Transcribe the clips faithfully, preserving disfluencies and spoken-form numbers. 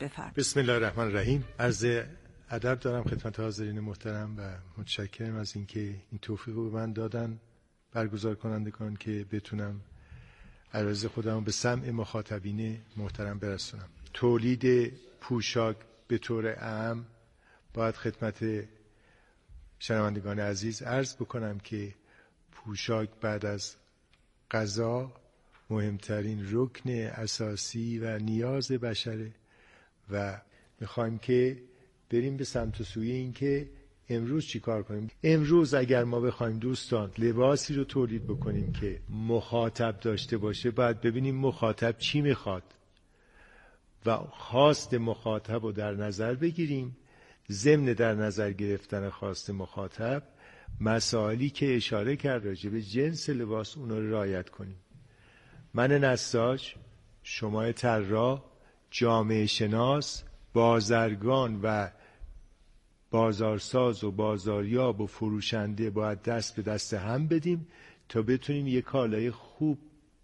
بفرمایید. بسم الله الرحمن الرحیم. عرض ادب دارم خدمت حاضرین محترم و متشکرم از اینکه این توفیق رو به من دادن برگزار کنندگان که بتونم عرض خودم به سمع مخاطبین محترم برسونم. تولید پوشاک به طور عام باید خدمت شنوندگان عزیز عرض بکنم که پوشاک بعد از غذا مهمترین رکن اساسی و نیاز بشره و میخوایم که بریم به سمت و سوی این که امروز چی کار کنیم. امروز اگر ما بخوایم دوستان لباسی رو تولید بکنیم که مخاطب داشته باشه، باید ببینیم مخاطب چی میخواد و خواست مخاطب رو در نظر بگیریم. ضمن در نظر گرفتن خواست مخاطب مسائلی که اشاره کرد راجع به جنس لباس اون رو رعایت کنیم. من نساج، شما طراح، جامعه شناس، بازرگان و بازارساز و بازاریاب و فروشنده باید دست به دست هم بدیم تا بتونیم یک کالای خوب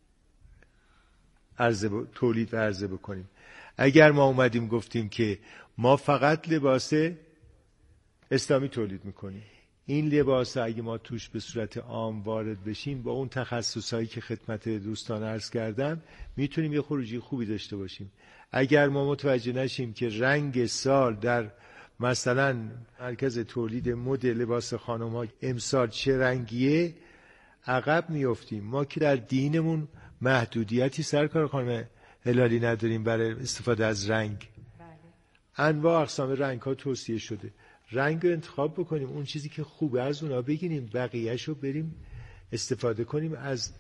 عرضه ب... تولید و عرضه بکنیم. اگر ما اومدیم گفتیم که ما فقط لباس اسلامی تولید میکنیم، این لباس اگه ما توش به صورت عام وارد بشیم با اون تخصصایی که خدمت دوستان عرض کردم میتونیم یه خروجی خوبی داشته باشیم. اگر ما متوجه نشیم که رنگ سال در مثلا مرکز تولید مد لباس خانم ها امسال چه رنگیه، عقب میافتیم. ما که در دینمون محدودیتی سرکار خانم هلالی نداریم برای استفاده از رنگ. انواع اقسام رنگ ها توصیه شده، رنگ رو انتخاب بکنیم، اون چیزی که خوبه از اونا بگیریم، بقیهش رو بریم استفاده کنیم از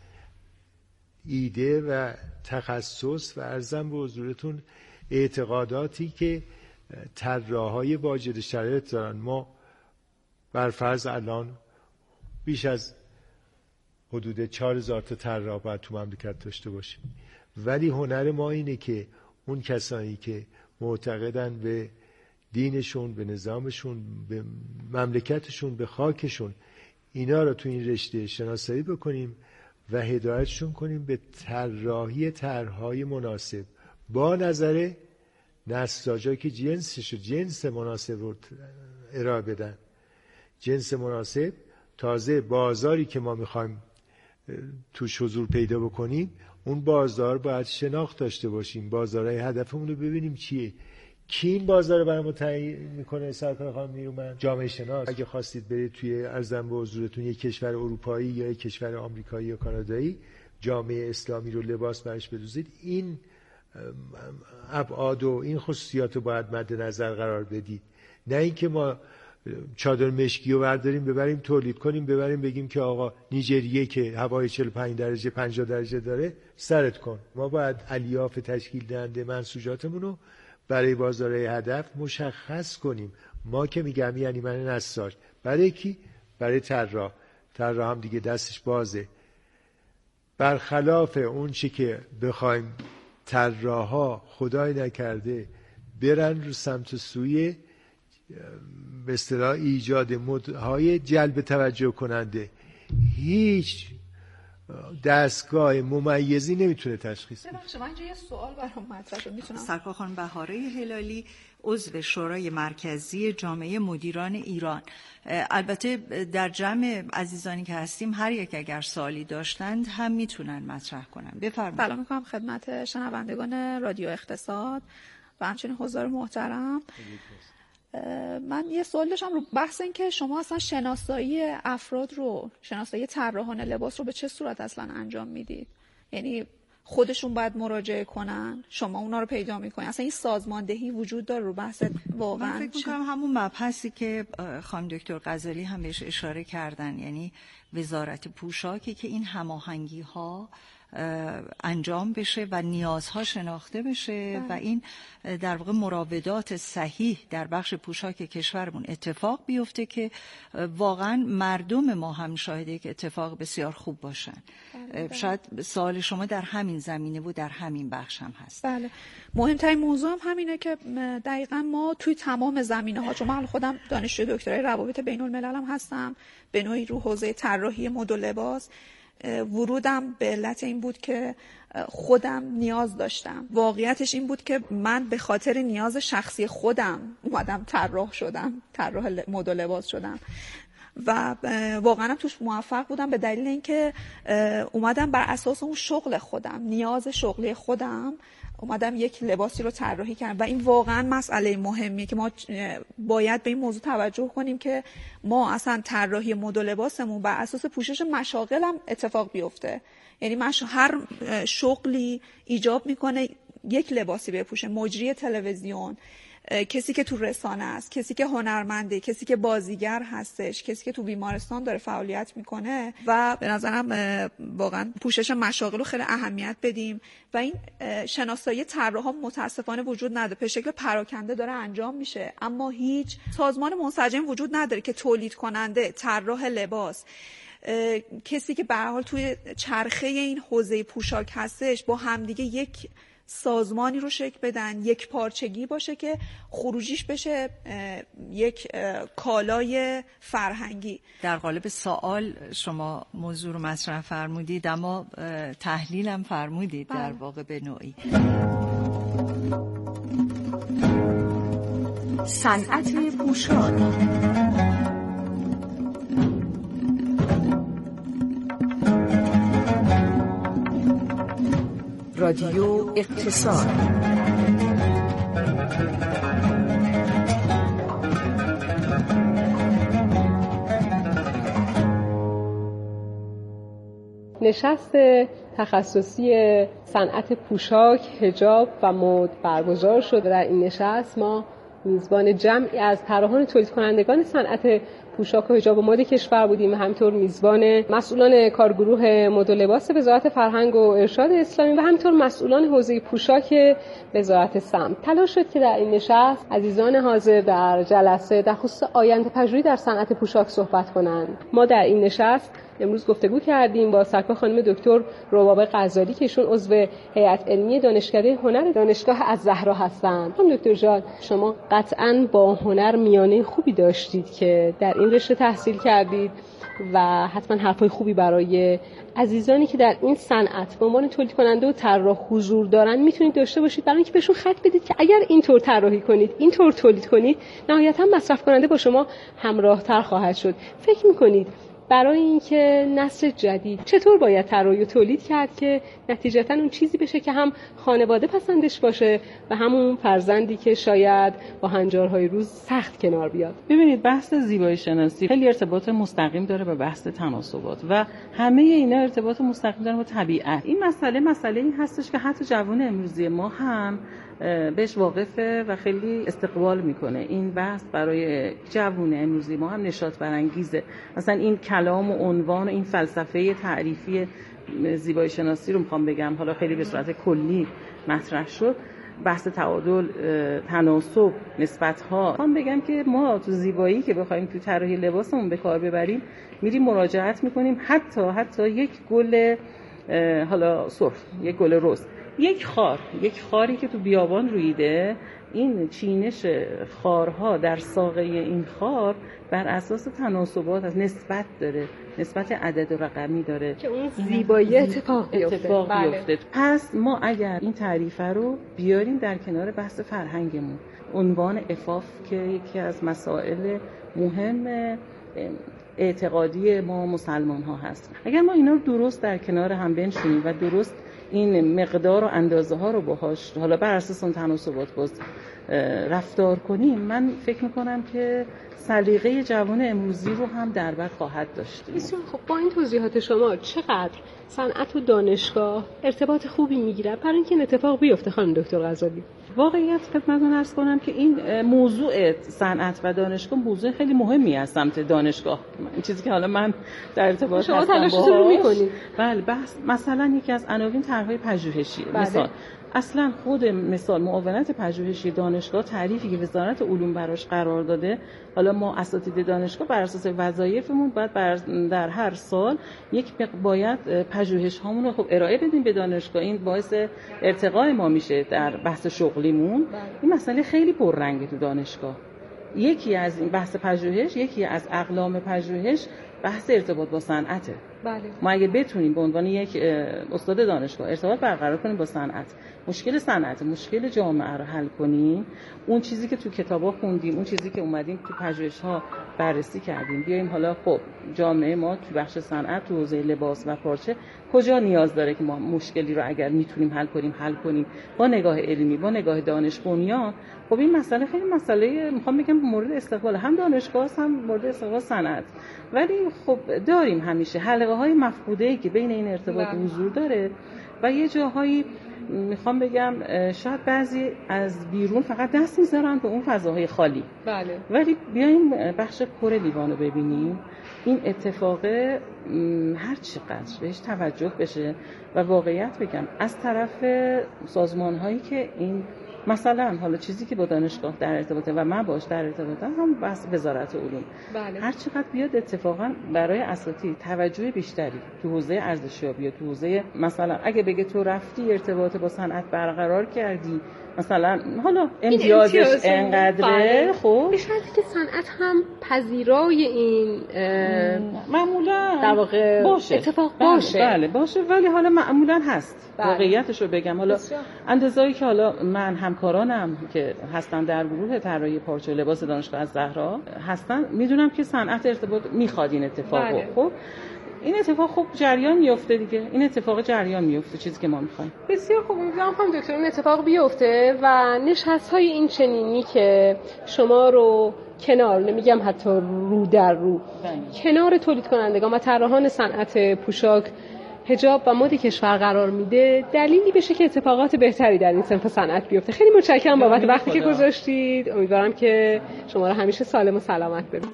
ایده و تخصص و عرضم به حضورتون اعتقاداتی که طراحای واجد شرایط دارن. ما برفرض الان بیش از حدود چهار هزار تا طراح باید تو مملکت داشته باشیم، ولی هنر ما اینه که اون کسانی که معتقدن به دینشون، به نظامشون، به مملکتشون، به خاکشون، اینا رو تو این رشته شناسایی بکنیم و هدایتشون کنیم به طراحی طرح‌های مناسب با نظر نساجا که جنسش جنس مناسب رو ارائه بدن. جنس مناسب، تازه بازاری که ما میخوایم توش حضور پیدا بکنیم اون بازار باید شناخت داشته باشیم، بازارهای هدفمون رو ببینیم چیه. کی این بازار رو برای ما تعیین میکنه؟ سرکار خانم نیرومند، جامعه شناس. اگه خواستید برید توی ارزم به حضورتون یک کشور اروپایی یا یک کشور آمریکایی یا کانادایی جامعه اسلامی رو لباس برش بدوزید، این ابعاد و این خصوصیات رو باید مد نظر قرار بدید. نه اینکه ما چادر مشکی رو برداریم ببریم تولید کنیم ببریم بگیم که آقا نیجریه که هوای چهل و پنج درجه پنجاه درجه داره سرت کن. ما باید الیاف تشکیل دهنده منسوجاتمون رو برای بازارهای هدف مشخص کنیم. ما که میگم یعنی من نساج، برای کی؟ برای طراح. طراح هم دیگه دستش بازه. برخلاف اون چی که بخوایم طراحا خدای نکرده برن رو سمت سوی به اصطلاح ایجاد مدهای جلب توجه کننده، هیچ دستگاه ممیزی نمیتونه تشخیص بده. ببخشید من اینجا یه سوال برام مطرح شد، میتونم؟ سرکار خانم بهاره هلالی، عضو شورای مرکزی جامعه مدیران ایران. البته در جمع عزیزانی که هستیم هر یک اگر سوالی داشتند هم میتونن مطرح کنن. بفرمایید. سلام میکنم خدمت شنوندگان رادیو اقتصاد و همچنین حضار محترم. من یه سوال داشتم رو بحث این که شما اصلا شناسایی افراد رو، شناسایی طراحان لباس رو به چه صورت اصلا انجام میدید؟ یعنی خودشون باید مراجعه کنن، شما اونا رو پیدا میکنین؟ اصلا این سازماندهی وجود داره رو بحث واقعا؟ من فکر میکنم همون مبحثی که خانم دکتر غزالی هم بهش اشاره کردن، یعنی وزارت پوشاکی که این هماهنگی ها انجام بشه و نیازها شناخته بشه بله. و این در واقع مراودات صحیح در بخش پوشاک کشورمون اتفاق بیفته که واقعا مردم ما هم شاهد یک اتفاق بسیار خوب باشن. بله بله. شاید سوال شما در همین زمینه و در همین بخش هم هست. بله، مهمترین موضوع هم همینه که دقیقاً ما توی تمام زمینه ها، چون من خودم دانشجوی دکترای روابط بین الملل هم هستم، به نوعی رو حوزه طراحی مد و لباس، ورودم به علت این بود که خودم نیاز داشتم. واقعیتش این بود که من به خاطر نیاز شخصی خودم اومدم طراح شدم، طراح مد و لباس شدم و واقعا توش موفق بودم به دلیل اینکه اومدم بر اساس اون شغل خودم، نیاز شغلی خودم اومدم یک لباسی رو طراحی کردم و این واقعا مسئله مهمیه که ما باید به این موضوع توجه کنیم که ما اصلا طراحی مد و لباسمون بر اساس پوشش مشاغل هم اتفاق بیفته. یعنی مش... هر شغلی ایجاب میکنه یک لباسی بپوشه، مجری تلویزیون، کسی که تو رسانه است، کسی که هنرمنده، کسی که بازیگر هستش، کسی که تو بیمارستان داره فعالیت میکنه و به نظرم واقعا پوشش مشاغل رو خیلی اهمیت بدیم و این شناسایی طراحا متاسفانه وجود نداره، به شکل پراکنده داره انجام میشه، اما هیچ سازمان منسجم وجود نداره که تولید کننده، طراح لباس، کسی که به هر حال توی چرخه این حوزه پوشاک هستش با همدیگه یک سازمانی رو شکل بدن، یک پارچگی باشه که خروجیش بشه یک کالای فرهنگی. در قالب سوال شما موضوع رو مطرح فرمودید اما تحلیلم فرمودید بله. در واقع به نوعی صنعت پوشاک. رادیو اقتصاد. نشست تخصصی صنعت پوشاک، حجاب و مد برگزار شد. در این نشست ما میزبان جمعی از طراحان تولید کنندگان صنعت پوشاک و حجاب و مد کشور بودیم و همینطور میزبان مسئولان کارگروه مد و لباس وزارت فرهنگ و ارشاد اسلامی و همینطور مسئولان حوزه پوشاک وزارت سمت. تلاش شد که در این نشست عزیزان حاضر در جلسه در خصوص آینده‌پژوهی در صنعت پوشاک صحبت کنند. ما در این نشست امروز گفتگو کردیم با سرکار خانم دکتر ربابه غزالی که ایشون عضو هیئت علمی دانشکده هنر دانشگاه الزهرا هستند. خانم دکتر جان، شما قطعاً با هنر میانه خوبی داشتید که در این رشته تحصیل کردید و حتما حرفای خوبی برای عزیزانی که در این صنعت به عنوان تولید کننده و طراح حضور دارن میتونید داشته باشید، برای اینکه بهشون خط بدید که اگر اینطور طراحی کنید، اینطور تولید کنید، نهایتاً مصرف کننده با شما همراه‌تر خواهد شد. فکر می‌کنید برای اینکه نسل جدید چطور باید طراحی تولید کرد که نتیجتاً اون چیزی بشه که هم خانواده پسندش باشه و همون فرزندی که شاید با هنجارهای روز سخت کنار بیاد؟ ببینید، بحث زیبایی شناسی خیلی ارتباط مستقیم داره با بحث تناسبات و همه اینا ارتباط مستقیم داره با طبیعت. این مسئله مسئله این هستش که حتی جوان امروزی ما هم بهش واقفه و خیلی استقبال میکنه. این بحث برای جوان امروزی ما هم نشاط برانگیزه. مثلا این کلام و عنوان و این فلسفه تعریفی زیبایی شناسی رو میخوام بگم، حالا خیلی به صورت کلی مطرح شد، بحث تعادل، تناسب، نسبت‌ها. میخوام بگم که ما تو زیبایی که بخوایم تو طراحی لباسمون به کار ببریم، میریم مراجعت میکنیم حتی حتی یک گل حالا سرخ، یک گل رز، یک خار، یک خاری که تو بیابان رویده، این چینش خارها در ساقه این خار بر اساس تناسبات از نسبت داره، نسبت عدد و رقمی داره که اون زیبایی اتفاق بیفته. اتفاق بیفته. پس ما اگر این تعریفه رو بیاریم در کنار بحث فرهنگمون، عنوان عفاف که یکی از مسائل مهم اعتقادی ما مسلمان ها هست، اگر ما اینا رو درست در کنار هم بنشونیم و درست این مقدار و اندازه ها رو باهاش حالا بر اساس اون تناسبات باز رفتار کنیم، من فکر میکنم که سلیقه جوان امروزی رو هم در بر خواهد داشت. بسیار خب، با این توضیحات شما چقدر صنعت و دانشگاه ارتباط خوبی میگیره برای اینکه این اتفاق بیفته خانم دکتر غزالی؟ واقعیت خدمتتون عرض کنم که این موضوع صنعت و دانشگاه موضوع خیلی مهمی از سمت دانشگاه، این چیزی که حالا من در ارتباط شما هستم تلاشتون رو میکنید. بله، بحث مثلا یکی از عناوین طرح‌های پژوهشی. بله. مثلا اصلا خود مثال معاونت پژوهشی دانشگاه، تعریفی که وزارت علوم براش قرار داده، حالا ما اساتید دانشگاه بر اساس وظایفمون باید بر در هر سال یک باید پژوهش هامون رو خب ارائه بدیم به دانشگاه. این باعث ارتقای ما میشه در بحث شغلیمون. بله. این مسئله خیلی پررنگه تو دانشگاه. یکی از این بحث پژوهش، یکی از اقلام پژوهش بحث ارتباط با صنعته. بله. ما اگه بتونیم به عنوان یک استاد دانشگاه ارتباط برقرار کنیم با صنعت، مشکل صنعت، مشکل جامعه رو حل کنیم، اون چیزی که تو کتابا خوندیم، اون چیزی که اومدیم تو پژوهش‌ها بررسی کردیم، بیایم حالا خب جامعه ما تو بخش صنعت، تو حوزه لباس و پارچه کجا نیاز داره که ما مشکلی رو اگر میتونیم حل کنیم حل کنیم با نگاه علمی، با نگاه دانش بنیان. خب این مسئله خیلی مسئله میخوام بگم مورد استقبال هم دانشگاه هم مورد استقبال صنعت، ولی خب داریم همیشه حلقه های مفقوده‌ای که بین این ارتباط حضور داره و یه جاهایی میخوام بگم شاید بعضی از بیرون فقط دست میذارن به اون فضاهای خالی. بله. ولی بیایم بخش کره لیوان رو ببینیم، این اتفاق هر چقدر بهش توجه بشه و واقعیت بگم از طرف سازمان هایی که این مثلا حالا چیزی که با دانشگاه در ارتباطه و من باش در ارتباطم هم بس وزارت علوم، بله. هر چقدر بیاد اتفاقا برای اساتید توجه بیشتری تو حوزه ارزشیابی، تو حوزه مثلا اگه بگه تو رفتی ارتباط با صنعت برقرار کردی، مثلا حالا امتیازش انقدره، خب به شرطی که صنعت هم پذیرای این معمولا در واقع باشه. اتفاق بله، باشه. بله باشه، ولی حالا معمولا هست. بله. واقعیتش رو بگم، حالا بسیار. اندازه‌ای که حالا من همکارانم که هستن در گروه طراحی پارچه و لباس دانشگاه الزهرا هستن، میدونم که صنعت ارتباط میخواد این اتفاقو. بله. خب این اتفاق خب جریان میفته دیگه، این اتفاق جریان میفته، چیزی که ما میخوایم. بسیار خوب، امیدوارم خانم دکتر این اتفاق بیفته و نشست‌های این چنینی که شما رو کنار، نمیگم حتی رو در رو، بله. کنار تولید کنندگان و طراحان صنعت پوشاک، حجاب و مد کشور قرار میده، دلیلی بشه که اتفاقات بهتری در این صنف صنعت بیفته. خیلی متشکرم بابت وقتی که گذاشتید. امیدوارم که شما رو همیشه سالم و سلامت ببینیم.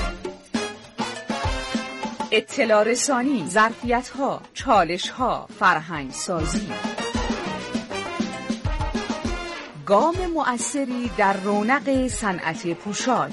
اطلاع رسانی، ظرفیت‌ها، چالش‌ها، فرهنگ سازی. گام مؤثری در رونق صنعت پوشاک.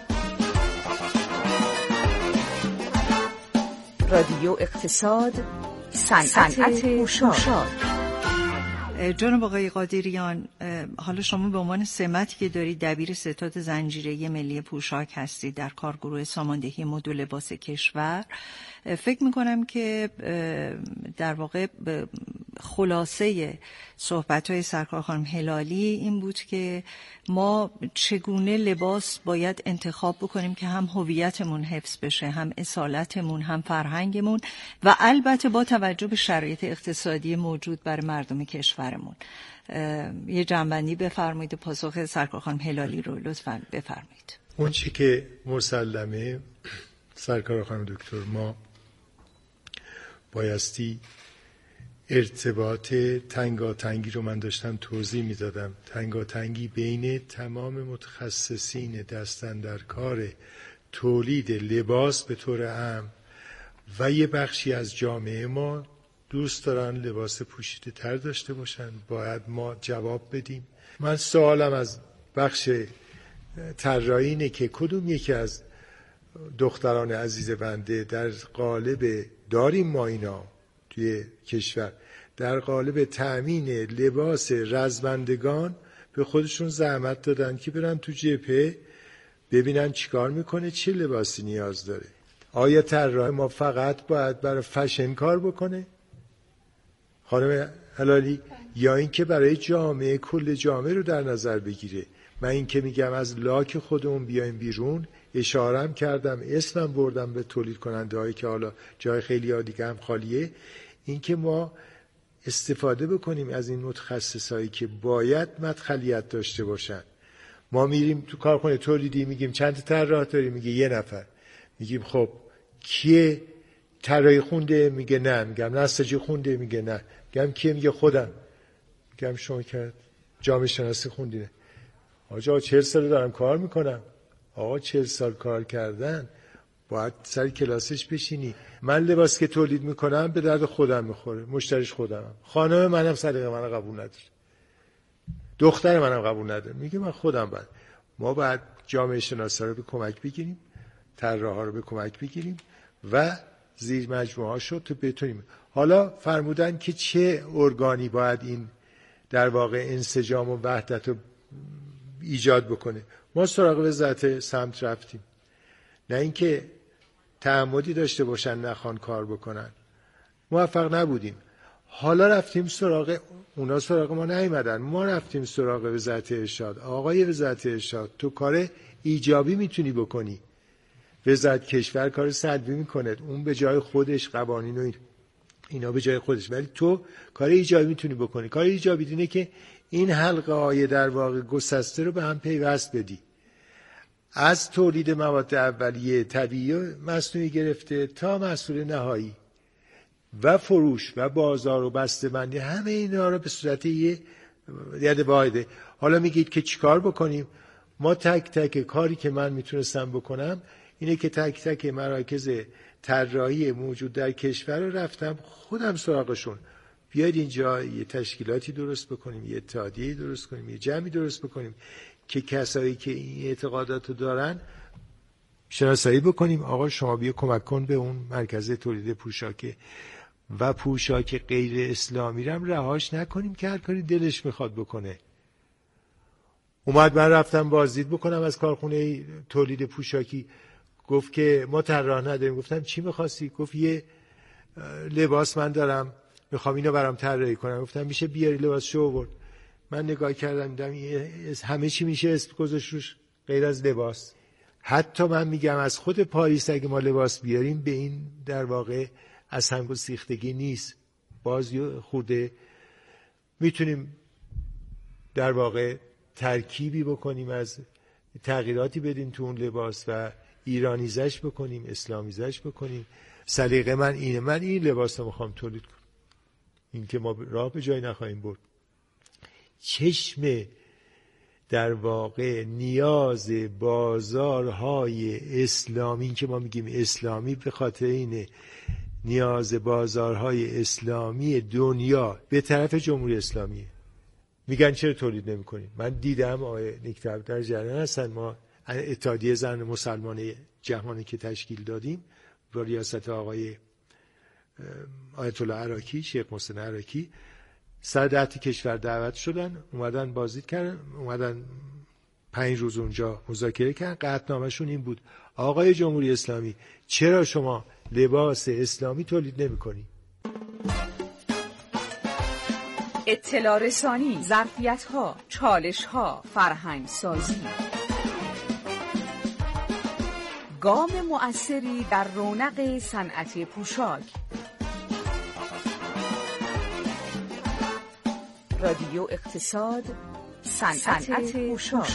رادیو اقتصاد، صنعت پوشاک. جناب آقای قادریان، حالا شما به عنوان سمتی که دارید دبیر ستاد زنجیره ملی پوشاک هستید در کارگروه ساماندهی مد و لباس کشور، فکر میکنم که در واقع خلاصه صحبت‌های سرکار خانم هلالی این بود که ما چگونه لباس باید انتخاب بکنیم که هم هویتمون حفظ بشه، هم اصالتمون، هم فرهنگمون، و البته با توجه به شرایط اقتصادی موجود برای مردم کشورمون. یه جنبندی بفرمایید، پاسخ سرکار خانم هلالی رو لطفاً بفرمایید. اون چی که مسلمه سرکار خانم دکتر، ما بایستی ارتباط تنگاتنگی رو من داشتم توضیح میدادم، تنگاتنگی بین تمام متخصصین دستن در کار تولید لباس به طور عام و یه بخشی از جامعه ما دوست دارن لباس پوشیده تر داشته باشن. باید ما جواب بدیم. من سوالم از بخش طراحی اینه که کدوم یکی از دختران عزیز بنده در قالب داریم ما اینا توی کشور در قالب تأمین لباس رزمندگان به خودشون زحمت دادن که برن تو جبهه ببینن چیکار میکنه، چه لباسی نیاز داره. آیا طراح ما فقط باید برای فشن کار بکنه خانم هلالی، یا اینکه برای جامعه کل جامعه رو در نظر بگیره؟ من این که میگم از لاک خودمون بیایم بیرون، اشارم کردم، اسمم بردم به تولید کننده هایی که حالا جای خیلی ها دیگه هم خالیه، این که ما استفاده بکنیم از این متخصص هایی که باید مدخلیت داشته باشن. ما میریم تو کارخونه تولیدی میگیم چند تا طراح داریم، میگه یه نفر. میگیم خب کیه طراحی خونده؟ میگه نه. میگم نساجی خونده؟ میگه نه. میگم کیه؟ میگه خودم. میگم شما که جامعه شناسی خوندینه؟ آقا چهل سال دارم کار میکنم. آقا چهل سال کار کردن باید سر کلاسش بشینی. من لباس که تولید میکنم به درد خودم میخوره، مشتریش خودمم، خانم منم سلیقه منو قبول نداره، دختر منم قبول نداره، میگه من خودم باید. ما باید جامعه شناسا رو به کمک بگیریم، طراحا رو به کمک بگیریم و زیر مجموعه هاشو تو بتونیم. حالا فرمودن که چه ارگانی باید این در واقع انسجام و وحدت رو ایجاد بکنه. ما سراغ وزارت سمت رفتیم، نه اینکه تعمدی داشته باشن نخوان کار بکنن. موفق نبودیم. حالا رفتیم سراغ اونا، سراغ ما نیومدن، ما رفتیم سراغ وزارت ارشاد. آقای وزارت ارشاد تو کار ایجابی میتونی بکنی، وزارت کشور کار سلبی میکنه، اون به جای خودش قوانین و اینا به جای خودش، ولی تو کار ایجابی میتونی بکنی. کار ایجابی اینه که این حلقه های در واقع گسسته رو به هم پیوست بدی، از تولید مواد اولیه طبیعی و مصنوعی گرفته تا محصول نهایی و فروش و بازار و بسته‌بندی، همه اینا رو به صورت یه ید واحده. حالا میگید که چیکار بکنیم؟ ما تک تک کاری که من میتونستم بکنم اینه که تک تک مراکز طراحی موجود در کشور رو رفتم خودم سراغشون، بیاید اینجا یه تشکیلاتی درست بکنیم، یه اتحادیه درست کنیم، یه جمعی درست بکنیم که کسایی که این اعتقادات رو دارن شناسایی بکنیم. آقا شما بیا کمک کن به اون مرکز تولید پوشاک و پوشاک غیر اسلامی رو هم رهاش نکنیم که هر کاری دلش میخواد بکنه. اومد من رفتم بازدید بکنم از کارخونه تولید پوشاکی، گفت که ما طراح نداریم. گفتم چی می‌خواستی؟ گفت یه لباس من دارم میخوام اینو برام طراحی کنم. گفتم میشه بیاری لباسشو آورد. من نگاه کردم دیدم همه چی میشه اسم گذاشت روش غیر از لباس. حتی من میگم از خود پاریس اگه ما لباس بیاریم به این در واقع از هم گسیختگی نیست، باز خورده میتونیم در واقع ترکیبی بکنیم، از تغییراتی بدیم تو اون لباس و ایرانیزش بکنیم، اسلامیزش بکنیم. سلیقه من اینه، من این لباس رو میخوام تولید کنم، این که ما راه به جای نخواهیم برد. چشم در واقع نیاز بازارهای اسلامی، این که ما میگیم اسلامی به خاطر اینه نیاز بازارهای اسلامی دنیا به طرف جمهوری اسلامیه. میگن چرا تولید نمی کنیم؟ من دیدم آقای نیک‌طلب در جریان هستن، ما اتحادیه زن مسلمان جهانی که تشکیل دادیم با ریاست آقای آیت الله عراقی، شیخ محسن عراقی، صدرت کشور دعوت شدن، اومدن بازدید کردن، اومدن پنج روز اونجا مذاکره کردن. قطعنامه‌شون این بود: آقای جمهوری اسلامی چرا شما لباس اسلامی تولید نمی‌کنی؟ اطلاع رسانی، ظرفیت‌ها، چالش‌ها، فرهنگ‌سازی. گام مؤثری در رونق صنعت پوشاک. رادیو اقتصاد، صنعت پوشاک.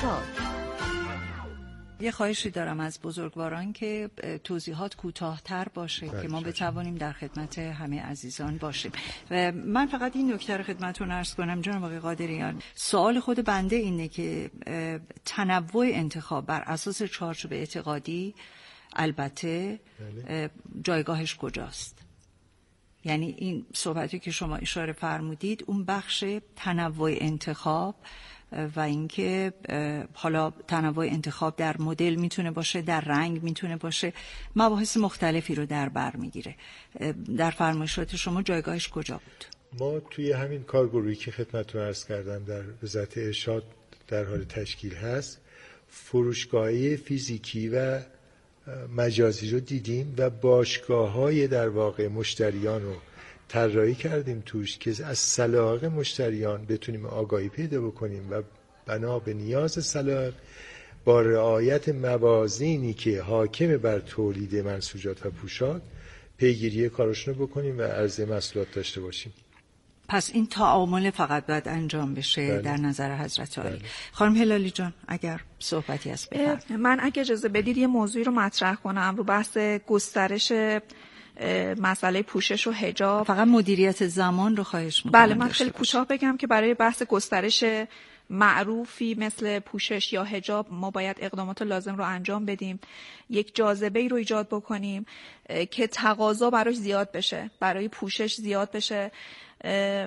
یه خواهشی دارم از بزرگواران که توضیحات کوتاه‌تر باشه که ما بتوانیم در خدمت همه عزیزان باشیم. و من فقط این نکته رو خدمتتون عرض کنم جناب آقای قادریان، سوال خود بنده اینه که تنوع انتخاب بر اساس چارچوب اعتقادی البته جایگاهش کجاست؟ یعنی این صحبتی که شما اشاره فرمودید، اون بخش تنوع انتخاب و اینکه حالا تنوع انتخاب در مدل میتونه باشه، در رنگ میتونه باشه، مباحث مختلفی رو در بر میگیره. در فرمایشات شما جایگاهش کجا بود؟ ما توی همین کارگروهی که خدمتتون عرض کردم در وزارت ارشاد در حال تشکیل هست، فروشگاهی فیزیکی و مجازی رو دیدیم و باشگاه‌های در واقع مشتریان رو طراحی کردیم توش که از سلایق مشتریان بتونیم آگاهی پیدا بکنیم و بنا به نیاز سلایق با رعایت موازینی که حاکم بر تولید منسوجات و پوشاک پیگیری کارشون رو بکنیم و عرضه محصولات داشته باشیم. پس این تعامل فقط باید انجام بشه. بله. در نظر حضرت عالی. بله. خانم هلالی جان اگر صحبتی هست بفرمایید. من اگه اجازه بدید یه موضوعی رو مطرح کنم رو بحث گسترش مسئله پوشش و حجاب. فقط مدیریت زمان رو خواهش می‌کنم. بله من خیلی کوتاه بگم که برای بحث گسترش معروفی مثل پوشش یا حجاب ما باید اقدامات لازم رو انجام بدیم، یک جاذبه‌ای رو ایجاد بکنیم که تقاضا براش زیاد بشه، برای پوشش زیاد بشه،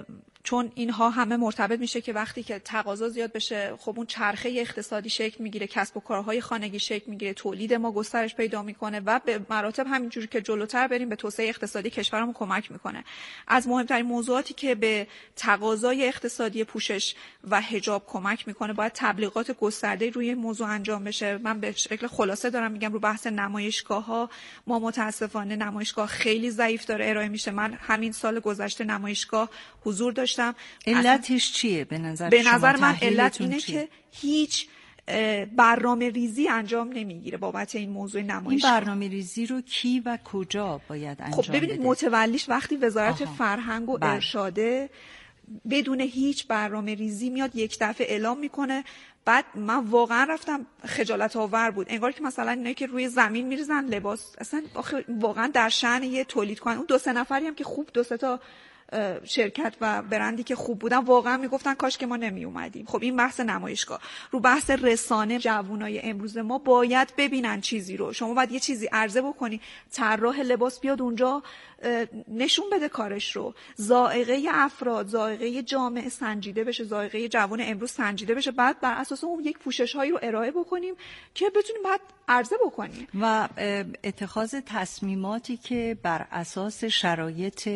چون اینها همه مرتبط میشه که وقتی که تقاضا زیاد بشه خب اون چرخه اقتصادی شکل میگیره، کسب و کارهای خانگی شکل میگیره، تولید ما گسترش پیدا میکنه و به مراتب همینجوری که جلوتر بریم به توسعه اقتصادی کشورمون کمک میکنه. از مهمترین موضوعاتی که به تقاضای اقتصادی پوشش و حجاب کمک میکنه باید تبلیغات گسترده روی این موضوع انجام بشه. من به شکل خلاصه دارم میگم رو بحث نمایشگاه‌ها، ما متاسفانه نمایشگاه خیلی ضعیف داره ارائه میشه. من همین سال گذشته نمایشگاه حضور داشتم. علتش چیه به نظر به نظر شما؟ من علت اینه چیه؟ که هیچ برنامه ریزی انجام نمیگیره بابت این موضوع نمایشگاه. این برنامه ریزی رو کی و کجا باید انجام خب ببینید بده؟ متولیش وقتی وزارت آها. فرهنگ و بله. ارشاده بدون هیچ برنامه ریزی میاد یک دفعه اعلام میکنه. بعد من واقعا رفتم خجالت آور بود، انگار که مثلا اینایی که روی زمین میریزن لباس، اصلا واقعا در شأن یه تولید کنن. اون دو سه نفری هم که خوب دو سه تا شرکت و برندی که خوب بودن واقعا میگفتن کاش که ما نمی اومدیم. خب این بحث نمایشگاه. رو بحث رسانه، جوانای امروز ما باید ببینن چیزی رو. شما باید یه چیزی عرضه بکنی، طراح لباس بیاد اونجا نشون بده کارش رو، ذائقه افراد، ذائقه جامعه سنجیده بشه، ذائقه جوان امروز سنجیده بشه، بعد بر اساس اون یک پوشش هایی رو ارائه بکنیم که بتونیم بعد عرضه بکنیم و اتخاذ تصمیماتی که بر اساس شرایط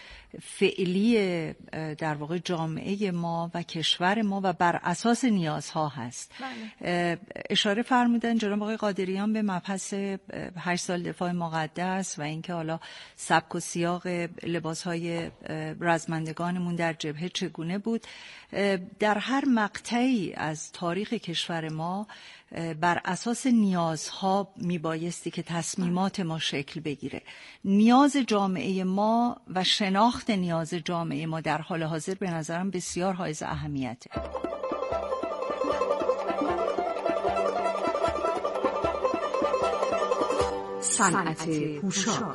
فعلی در واقع جامعه ما و کشور ما و بر اساس نیازها هست. بله. اشاره فرمودن جناب آقای قادریان به مبحث هشت سال دفاع مقدس و اینکه حالا سبک و سیاق لباسهای رزمندگانمون در جبهه چگونه بود. در هر مقطعی از تاریخ کشور ما بر اساس نیازها میبایستی که تصمیمات ما شکل بگیره. نیاز جامعه ما و شناخت نیاز جامعه ما در حال حاضر به نظرم بسیار حائز اهمیته. صنعت پوشاک.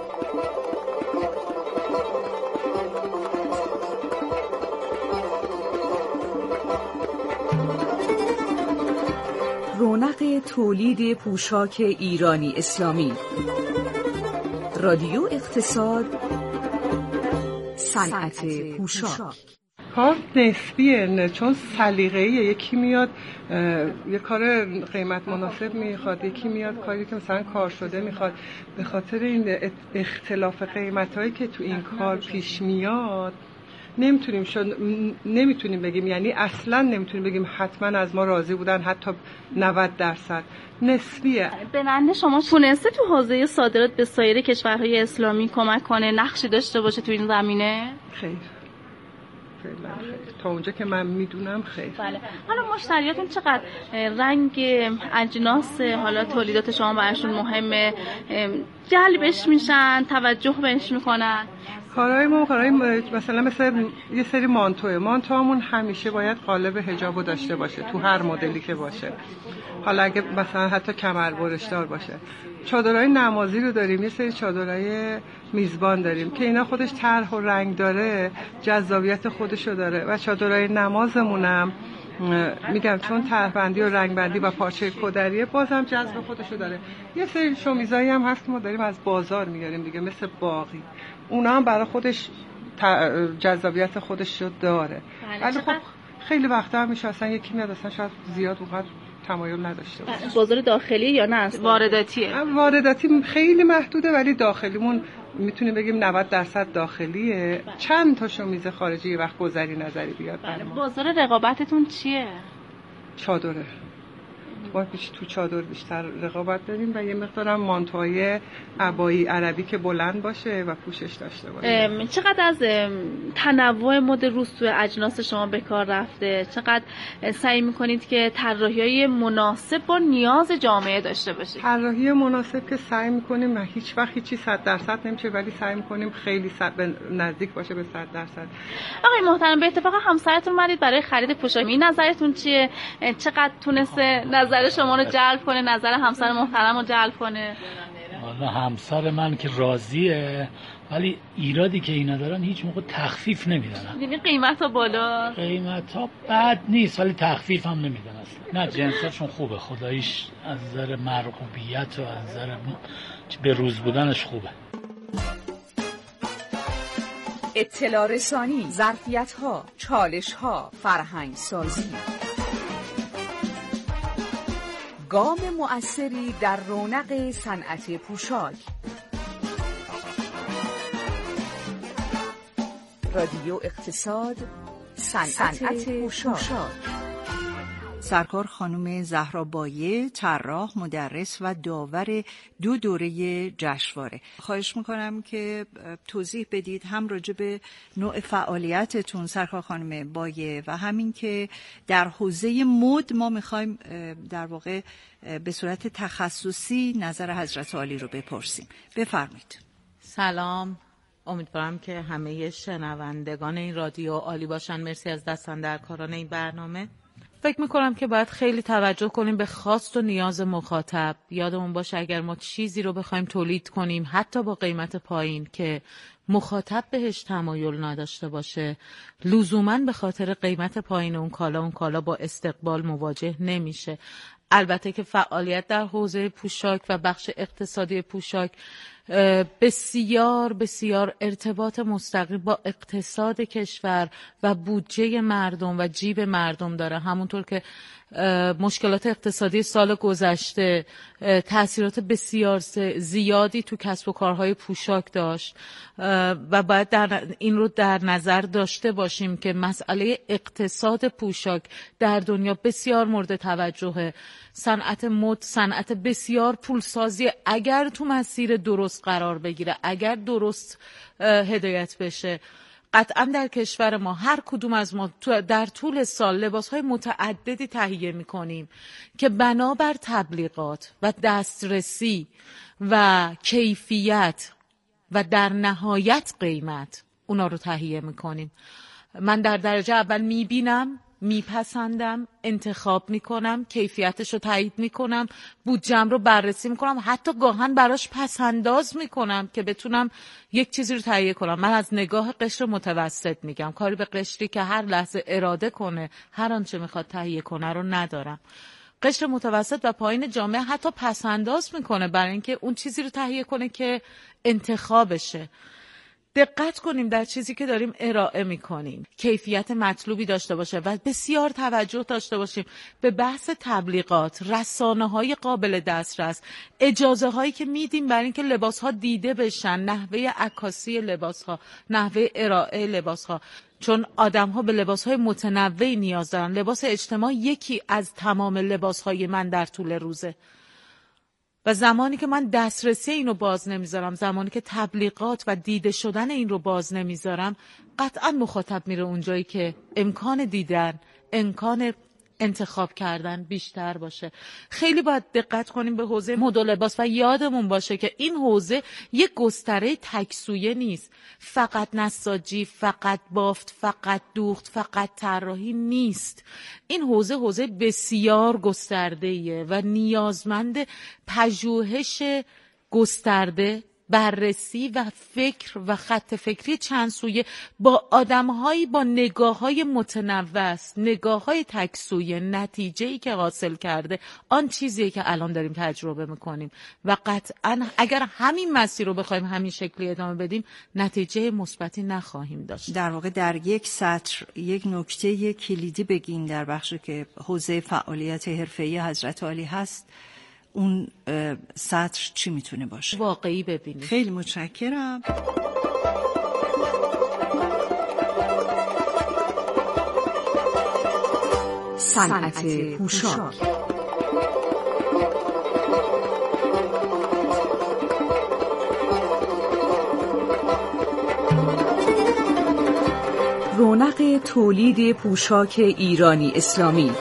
رونق تولید پوشاک ایرانی اسلامی. رادیو اقتصاد، صنعت پوشاک. کار نسبیه، چون سلیقه‌ایه. یکی میاد یه کار قیمت مناسب میخواد، یکی میاد کاری که مثلا کار شده میخواد. به خاطر این اختلاف قیمتایی که تو این کار پیش میاد نمیتونیم شد نمیتونیم بگیم، یعنی اصلا نمیتونیم بگیم حتما از ما راضی بودن، حتی نود درصد نسبیه. بنابراین شما تونسته تو حوزه صادرات به سایر کشورهای اسلامی کمک کنه، نقشی داشته باشه تو این زمینه؟ خیر خیلی خیلی تا اونجا که من میدونم خیلی. بله. حالا مشتریاتون چقدر رنگ اجناس حالا تولیدات شما براشون مهمه، جلبش میشن، توجه بهش میکنن؟ کارهای ما کارهای مثلا مثل یه سری مانتوه مانتوامون همیشه باید قالب حجابو داشته باشه تو هر مدلی که باشه، حالا اگه مثلا حتی کمر برشدار باشه. چادرهای نمازی رو داریم، یه سری چادرهای میزبان داریم که اینا خودش طرح و رنگ داره، جذابیت خودشو داره. و چادرهای نمازمونم میگم چون طرحبندی و رنگبندی و پارچه کدریه بازم جذب خودشو داره. یه سری شومیزایی هم هست ما داریم از بازار میاریم دیگه، مثل باقی، اونا هم برای خودش جذابیت خودش رو داره. ولی خب خیلی وقتا هم میشه اصلا یکی میاد اصلا شاید زیاد اونقدر تمایل نداشته باشه. بازار داخلی یا نه وارداتیه؟ وارداتی خیلی محدوده ولی داخلیمون میتونیم بگیم نود درصد داخلیه. چند تا شومیز خارجی یه وقت گذری نظری بیاد. بله. بازار رقابتتون چیه؟ چادره. ما بیش تو چادر بیشتر رقابت داریم و یه مقدارم مانتوهای عبایی عربی که بلند باشه و پوشش داشته باشه. چقدر از تنوع مد روز تو اجناس شما به کار رفته؟ چقدر سعی میکنید که طراحی‌های مناسب با نیاز جامعه داشته باشید؟ طراحی مناسب که سعی میکنیم، هیچ وقت هیچی صد درصد نمیشه ولی سعی میکنیم خیلی صد نزدیک باشه به صد درصد. آقای محترم، به اتفاق همسرتون اومدید برای خرید پوشاک، این نظرتون چیه؟ چقدر تونسته نظر شما رو جلب کنه، نظر همسر محترم رو جلب کنه؟ والا همسر من که راضیه ولی ایرادی که اینا دارن هیچ موقع تخفیف نمیدن. یعنی قیمت ها بالا؟ قیمت ها بد نیست ولی تخفیف هم نمیدن اصلا. نه جنساشون خوبه خداییش، از نظر مرغوبیت و از نظر به روز بودنش خوبه. اطلاع رسانی، ظرفیت‌ها، چالش‌ها، فرهنگ سازی. گام مؤثری در رونق صنعت پوشاک. رادیو اقتصاد، صنعت پوشاک. سرکار خانم زهرا بایه، طراح، مدرس و داور دو دوره جشنواره. خواهش میکنم که توضیح بدید هم راجع به نوع فعالیتتون سرکار خانم بایه و همین که در حوزه مد ما میخوایم در واقع به صورت تخصصی نظر حضرت عالی رو بپرسیم. بفرمایید. سلام، امیدوارم که همه شنوندگان این رادیو عالی باشن. مرسی از دستاندرکاران این برنامه. فکر میکنم که باید خیلی توجه کنیم به خواست و نیاز مخاطب. یادمون باشه اگر ما چیزی رو بخوایم تولید کنیم حتی با قیمت پایین که مخاطب بهش تمایل نداشته باشه، لزوماً به خاطر قیمت پایین اون کالا اون کالا با استقبال مواجه نمیشه. البته که فعالیت در حوزه پوشاک و بخش اقتصادی پوشاک بسیار بسیار ارتباط مستقیم با اقتصاد کشور و بودجه مردم و جیب مردم داره. همونطور که مشکلات اقتصادی سال گذشته تأثیرات بسیار زیادی تو کسب و کارهای پوشاک داشت و باید در این رو در نظر داشته باشیم که مسئله اقتصاد پوشاک در دنیا بسیار مورد توجهه. صنعت مد صنعت بسیار پولسازی اگر تو مسیر درست قرار بگیره، اگر درست هدایت بشه. قطعا در کشور ما هر کدوم از ما در طول سال لباسهای متعددی تهیه میکنیم که بنابر تبلیغات و دسترسی و کیفیت و در نهایت قیمت اونا رو تهیه میکنیم. من در درجه اول میبینم، میپسندم، انتخاب میکنم، کیفیتش رو تایید میکنم، بودجم رو بررسی میکنم، حتی گاهن براش پسنداز میکنم که بتونم یک چیزی رو تهیه کنم. من از نگاه قشر متوسط میگم، کاری به قشری که هر لحظه اراده کنه هر آنچه میخواد تهیه کنه رو ندارم. قشر متوسط و پایین جامعه حتی پسنداز میکنه برای اینکه اون چیزی رو تهیه کنه که انتخابشه. دقت کنیم در چیزی که داریم ارائه میکنیم کیفیت مطلوبی داشته باشه و بسیار توجه داشته باشیم به بحث تبلیغات، رسانه های قابل دسترس، اجازه هایی که میدیم برای اینکه لباس ها دیده بشن، نحوه عکاسی لباس ها، نحوه ارائه لباس ها. چون آدم ها به لباس های متنوعی نیاز دارن. لباس اجتماعی یکی از تمام لباس های من در طول روزه و زمانی که من دسترسی اینو باز نمیذارم، زمانی که تبلیغات و دیده شدن این رو باز نمیذارم، قطعا مخاطب میره اونجایی که امکان دیدن، امکان انتخاب کردن بیشتر باشه. خیلی باید دقت کنیم به حوزه مد و لباس و یادمون باشه که این حوزه یک گستره تکسویه نیست. فقط نساجی، فقط بافت، فقط دوخت، فقط طراحی نیست. این حوزه حوزه بسیار گسترده‌ایه و نیازمند پژوهش گسترده، بررسی و فکر و خط فکری چند سویه با آدم‌هایی با نگاه‌های متنوع است، نگاه‌های تکسویه. نتیجه‌ای که حاصل کرده آن چیزیه که الان داریم تجربه می‌کنیم و قطعاً اگر همین مسیر رو بخوایم همین شکلی ادامه بدیم نتیجه مثبتی نخواهیم داشت. در واقع در یک سطر یک نکته کلیدی بگین در بخشی که حوزه فعالیت حرفه‌ای حضرت عالی هست، اون سطر چی میتونه باشه؟ واقعی ببینید. خیلی متشکرم. صنعت پوشاک. رونق تولید پوشاک ایرانی اسلامی.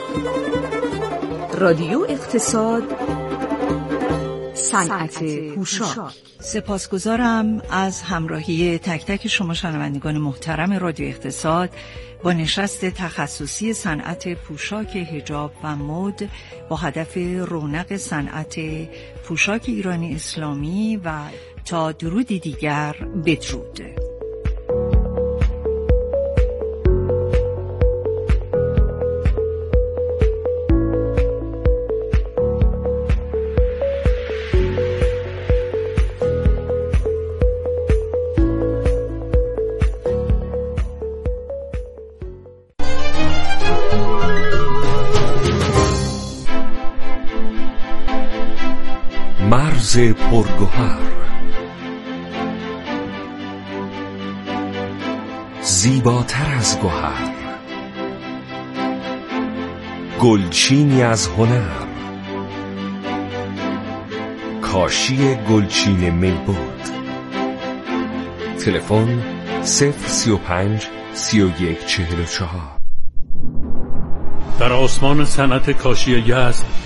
رادیو اقتصاد، صنعت پوشاک. سپاسگزارم از همراهی تک تک شما شنوندگان محترم رادیو اقتصاد با نشست تخصصی صنعت پوشاک حجاب و مد با هدف رونق صنعت پوشاک ایرانی اسلامی و تا درودی دیگر بدرود. ارز پرگوهر، زیباتر از گوهر، گلچینی از هنر، کاشی گلچین میلبود. تلفن صفر سی و پنج سی و یک چهل و چهار. در آسمان صنعت کاشی یزد